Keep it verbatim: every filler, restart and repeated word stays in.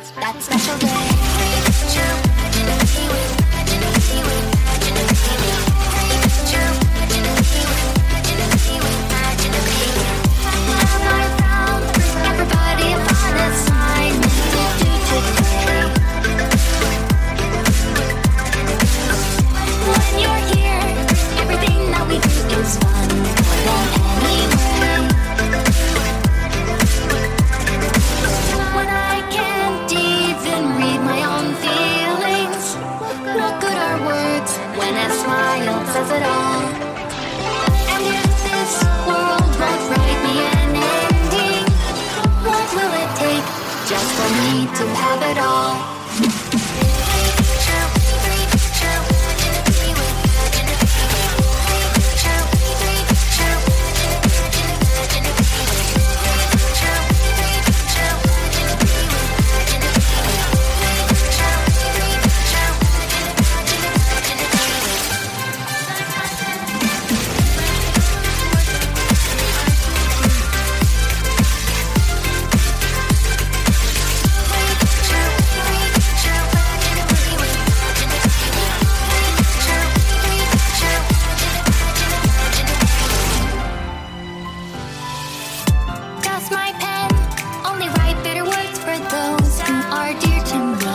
that special day. Everybody upon a sign do today. When you're here, everything that we do is fun. Anyway, when I can't even read my own feelings, what good are words when a smile says it all? And if this world won't write me an ending, what will it take just for me to have it all? Does my pen only write bitter words for those who are dear to me?